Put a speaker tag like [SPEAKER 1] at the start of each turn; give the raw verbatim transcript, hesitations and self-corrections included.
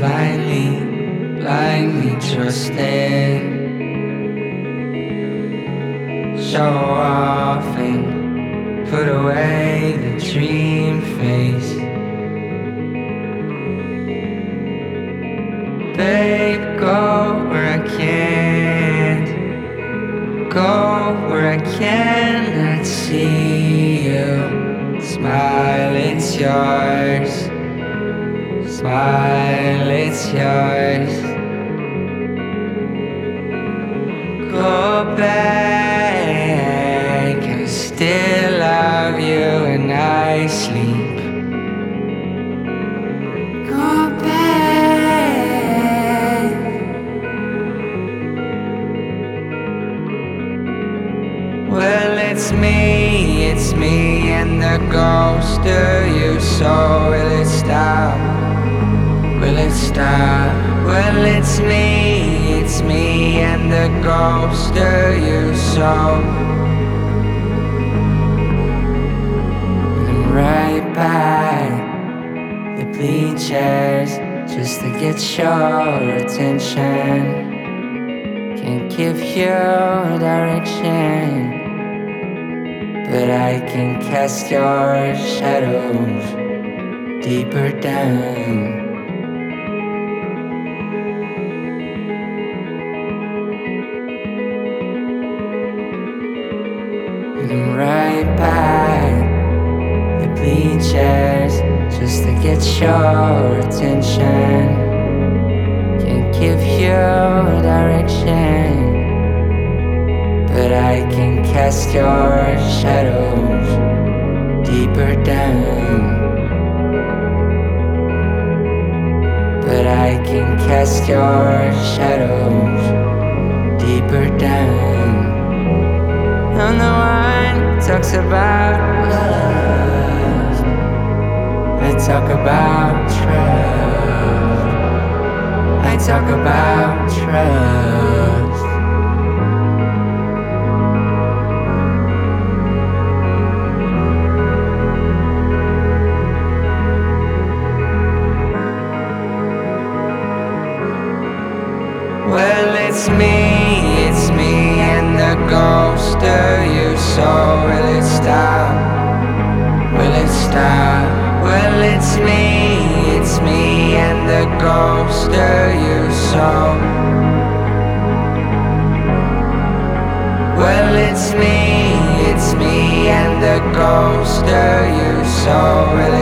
[SPEAKER 1] blindly, blindly trusting. Show off and put away the dream face. Babe, go where I can't, go where I cannot see you. Smile, it's yours. Smile, it's yours. Go back, I still love you and I sleep. Go back. Well, it's me, it's me and the ghost of you. So will it stop? Will it stop? Well, it's me, it's me and the ghost of you. So I'm right by the bleachers just to get your attention. Can't give you direction, but I can cast your shadows deeper down. And I'm right by the bleachers just to get your attention. Can't give you direction, but I can cast your shadows deeper down. But I can cast your shadows deeper down. I'm the one who talks about love. I talk about trust. I talk about trust. Well, it's me, it's me and the ghost of you. So will it stop? Will it stop? Well, it's me, it's me and the ghost of you. So well, it's me, it's me and the ghost of you. So will